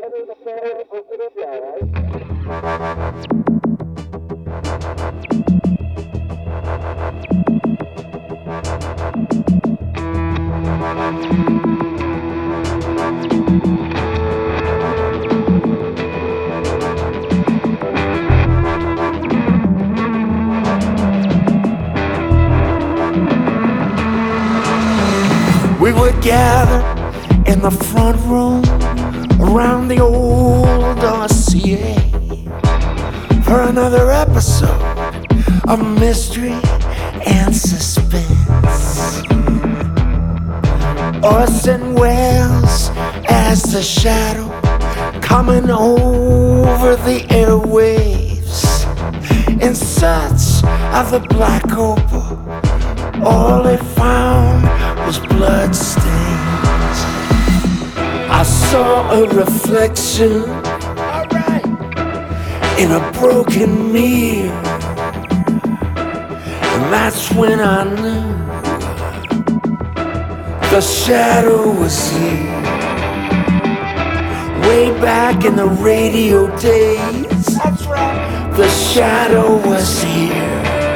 We would gather in the front room around the old RCA for another episode of mystery and suspense. Orson Welles as the shadow coming over the airwaves in search of the black opal. All they found was blood stains. I saw a reflection in a broken mirror, and that's when I knew the shadow was here. Way back in the radio days, that's right, the shadow was here.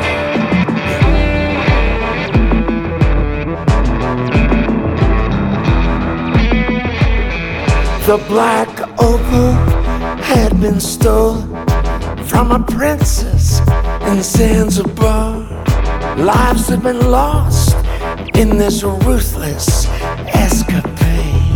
The black opal had been stolen from a princess in Zanzibar. Lives had been lost in this ruthless escapade.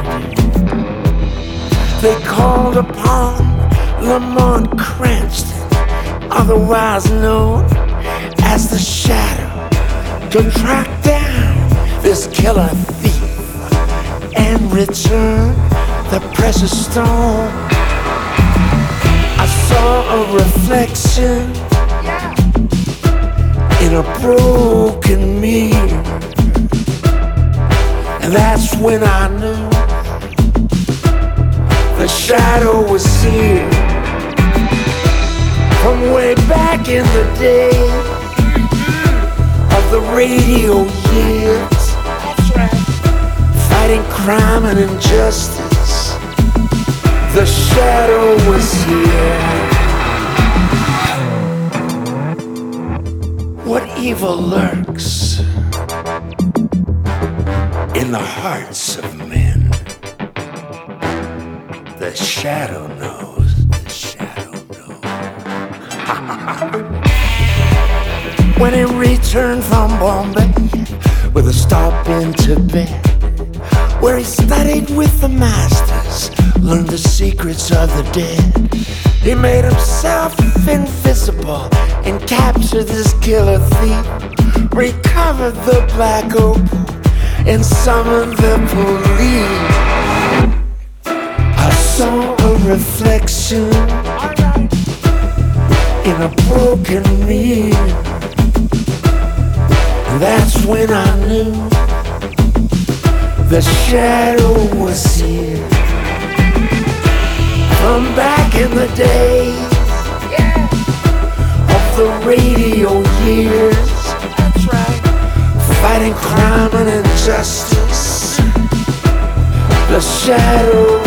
They called upon Lamont Cranston, otherwise known as the Shadow, to track down this killer thief and return the precious stone. I saw a reflection in a broken mirror, and that's when I knew the shadow was here. From way back in the day of the radio years, fighting crime and injustice, the shadow was here. What evil lurks in the hearts of men? The shadow knows. The shadow knows. When he returned from Bombay with a stop in Tibet, where he studied with the masters, learned the secrets of the dead. He made himself invisible and captured this killer thief, recovered the black opal and summoned the police. I saw a reflection in a broken mirror, and that's when I knew the shadow was here. From back in the days of the radio years, that's right, fighting crime and injustice, the shadow